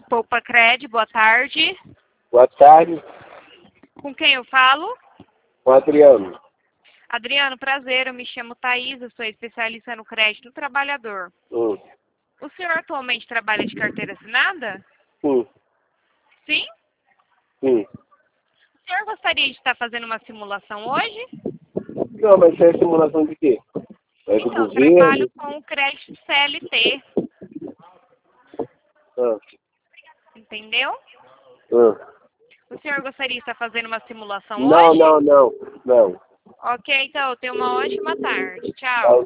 Poupa Cred, boa tarde. Boa tarde, Com quem eu falo? com o Adriano. Adriano, prazer, eu me chamo Thaís, eu sou especialista no crédito do trabalhador. Hum. O senhor atualmente trabalha de carteira assinada? Sim, Sim? sim. O senhor gostaria de estar fazendo uma simulação hoje? Não, mas isso é simulação de quê? É do Então, eu trabalho governo? com o crédito CLT, Ah, entendeu? ah. O senhor gostaria de estar fazendo uma simulação Não, hoje? não. Ok, então, tenha uma ótima tarde. Tá Tchau.